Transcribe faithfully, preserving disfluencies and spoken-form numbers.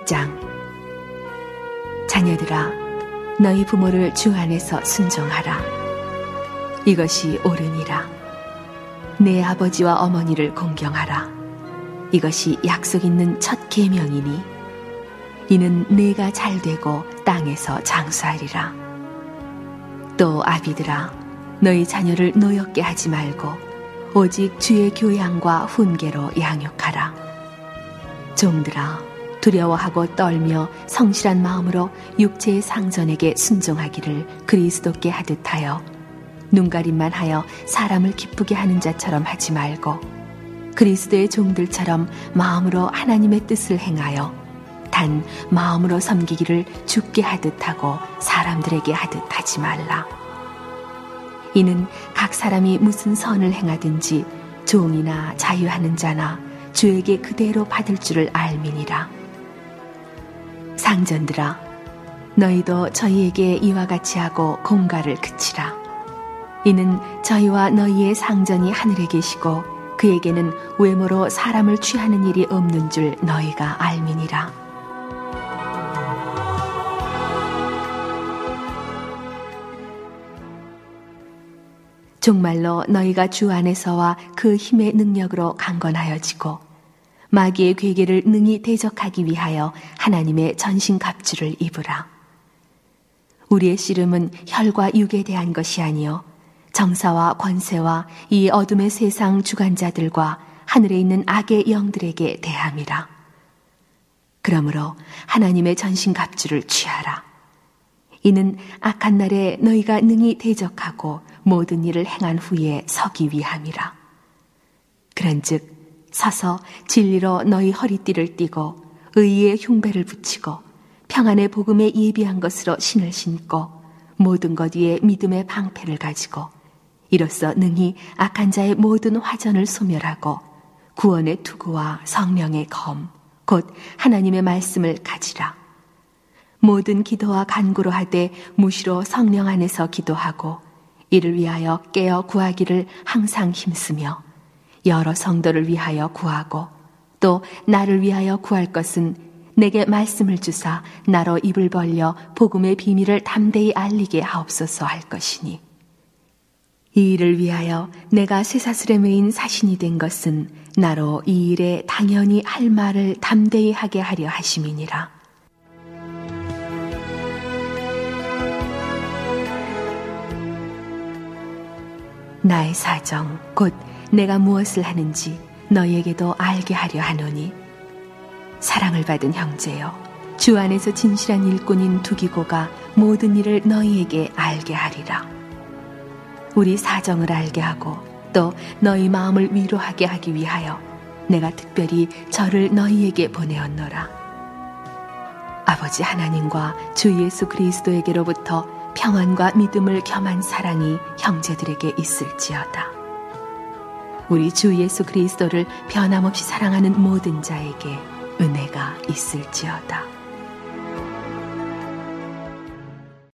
육 장. 자녀들아, 너희 부모를 주 안에서 순종하라. 이것이 옳으니라. 내 아버지와 어머니를 공경하라. 이것이 약속 있는 첫 계명이니 이는 내가 잘되고 땅에서 장수하리라. 또 아비들아, 너희 자녀를 노엽게 하지 말고 오직 주의 교양과 훈계로 양육하라. 종들아, 두려워하고 떨며 성실한 마음으로 육체의 상전에게 순종하기를 그리스도께 하듯 하여 눈가림만 하여 사람을 기쁘게 하는 자처럼 하지 말고 그리스도의 종들처럼 마음으로 하나님의 뜻을 행하여 단 마음으로 섬기기를 주께 하듯 하고 사람들에게 하듯 하지 말라. 이는 각 사람이 무슨 선을 행하든지 종이나 자유하는 자나 주에게 그대로 받을 줄을 알미니라. 상전들아, 너희도 저희에게 이와 같이 하고 공가를 그치라. 이는 저희와 너희의 상전이 하늘에 계시고 그에게는 외모로 사람을 취하는 일이 없는 줄 너희가 알미니라. 정말로 너희가 주 안에서와 그 힘의 능력으로 강건하여지고 마귀의 괴계를 능히 대적하기 위하여 하나님의 전신갑주를 입으라. 우리의 씨름은 혈과 육에 대한 것이 아니요 정사와 권세와 이 어둠의 세상 주관자들과 하늘에 있는 악의 영들에게 대함이라. 그러므로 하나님의 전신갑주를 취하라. 이는 악한 날에 너희가 능히 대적하고 모든 일을 행한 후에 서기 위함이라. 그런즉 서서 진리로 너희 허리띠를 띠고 의의 흉배를 붙이고 평안의 복음에 예비한 것으로 신을 신고 모든 것 위에 믿음의 방패를 가지고 이로써 능히 악한 자의 모든 화전을 소멸하고 구원의 투구와 성령의 검 곧 하나님의 말씀을 가지라. 모든 기도와 간구로 하되 무시로 성령 안에서 기도하고 이를 위하여 깨어 구하기를 항상 힘쓰며 여러 성도를 위하여 구하고 또 나를 위하여 구할 것은 내게 말씀을 주사 나로 입을 벌려 복음의 비밀을 담대히 알리게 하옵소서 할 것이니 이 일을 위하여 내가 쇠사슬에 매인 사신이 된 것은 나로 이 일에 당연히 할 말을 담대히 하게 하려 하심이니라. 나의 사정 곧 내가 무엇을 하는지 너희에게도 알게 하려 하노니 사랑을 받은 형제여, 주 안에서 진실한 일꾼인 두기고가 모든 일을 너희에게 알게 하리라. 우리 사정을 알게 하고 또 너희 마음을 위로하게 하기 위하여 내가 특별히 저를 너희에게 보내었노라. 아버지 하나님과 주 예수 그리스도에게로부터 평안과 믿음을 겸한 사랑이 형제들에게 있을지어다. 우리 주 예수 그리스도를 변함없이 사랑하는 모든 자에게 은혜가 있을지어다.